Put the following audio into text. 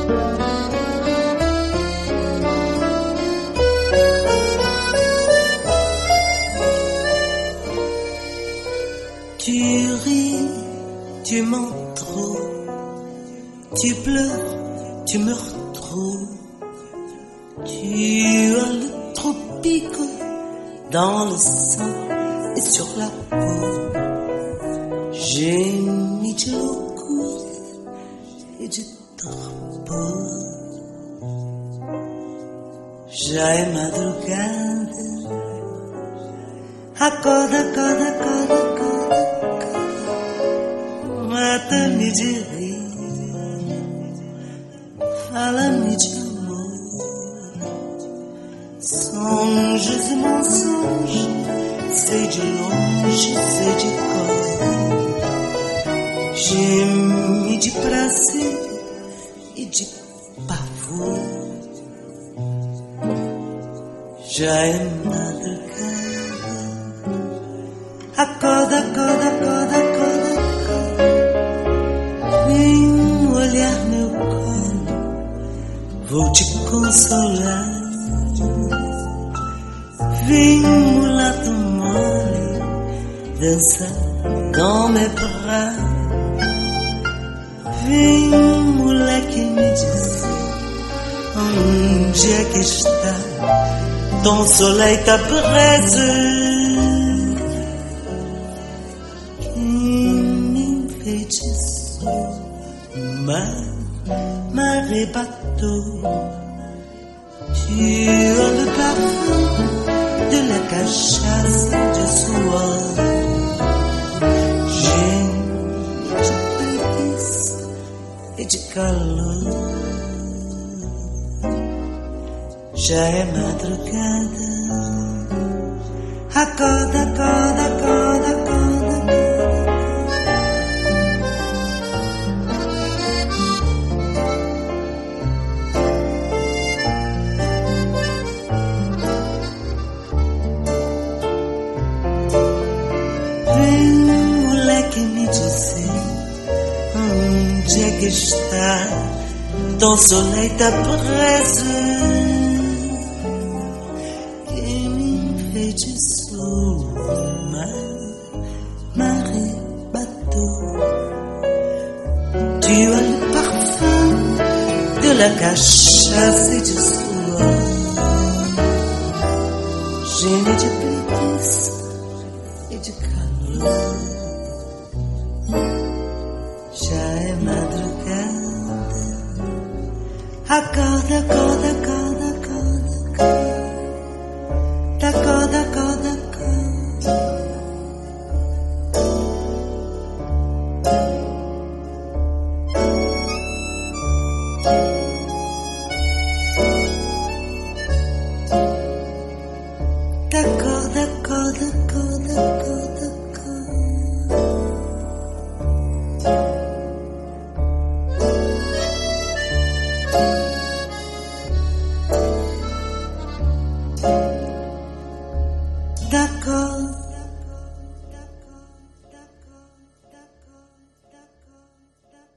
Tu ris, tu mens trop, tu pleures, tu me retrouves. Tu as le tropique dans le sang et sur la peau. J'ai mis de l'eau et du torpor. Já é madrugada. Acorda, acorda, acorda, acorda, acorda. Mata-me de rir, fala-me de amor. Sonhos e mensonges, sei de longe, sei de cor. Geme de prazer e de pavor. Já é madrugada. Acorda, acorda, acorda, acorda, acorda. Vem olhar meu colo, vou te consolar. Vem mulato mole, dançar dans mes bras. Vem moleque me dizer onde é que está ton soleil, ta braise. Marée bateau, tu as le parfum de la cachasse de soie. J'ai de préguice et de calor. Já é madrugada. Acorda, acorda, acorda, acorda. Onde é que está ton soleil, ta braise, qui me fait du marée, bateau. Tu as le parfum de la cachasse et du soir. J'ai mis du prépuce et du calor. Já é madrugada. Acorda, acorda, acorda, acorda, acorda. Acorda, acorda, acorda. Acorda, acorda, acorda, acorda.